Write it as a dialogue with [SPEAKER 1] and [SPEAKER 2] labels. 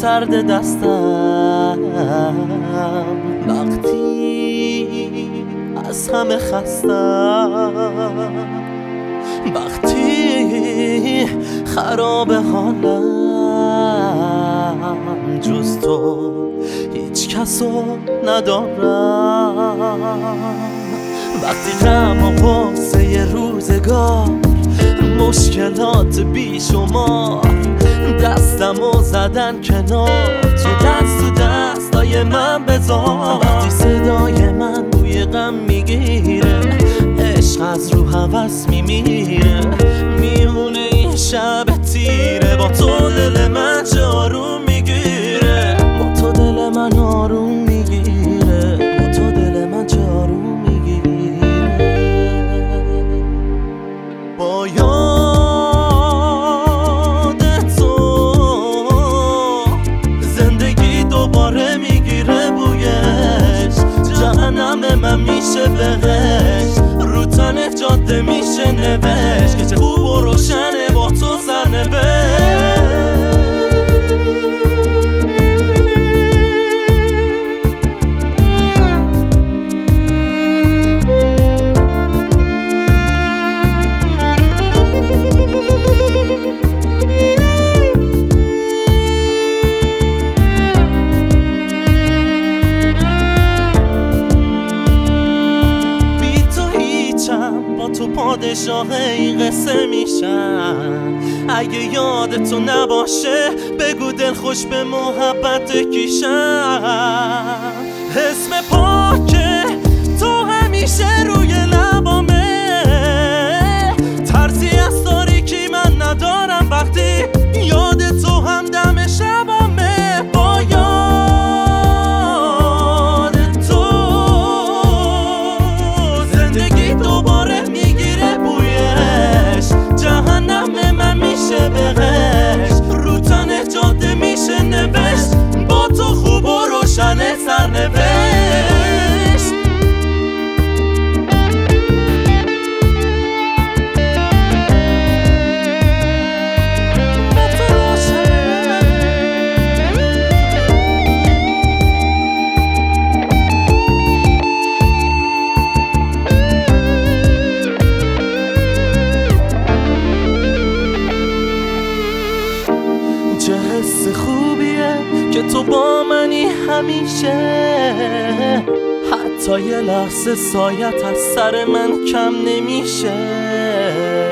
[SPEAKER 1] سرد دستم وقتی از همه خستم، وقتی خراب حالم جز تو هیچ کسو ندارم، وقتی غم و غصه روزگار مشکلات بیشمار دستمو زدن کنار، تو دست تو دستای من بذار، وقتی صدای من بوی غم میگیره عشق از رو هوس میمیره، میمونه این شب تیره با تو دل من چه آروم میگیره، با تو دل من آروم میگیره، با تو دل من چه آروم میگیره. با یاد تو زندگی دوباره میگیره بویش، جهنم من میشه بهش، رو تن جاده میشه نوشت که چه خوب و روشنه با تو سرنوشت. با تو پادشاه این قصه میشم، اگه یادتو نباشه بگو دل خوش به محبت کیشم، اسم پاکه تو همیشه روی لبامه، ترسی از تاریکی من ندارم وقتی یاد تو هم دم شبامه، با یاد تو زندگی دوباره میگیره بویش، جهنم من میشه بهش، رو تن جاده میشه نوشت، با تو خوب و روشن سرنوشت. چه حس خوبیه که تو با منی همیشه، حتی یه لحظه سایت از سر من کم نمیشه.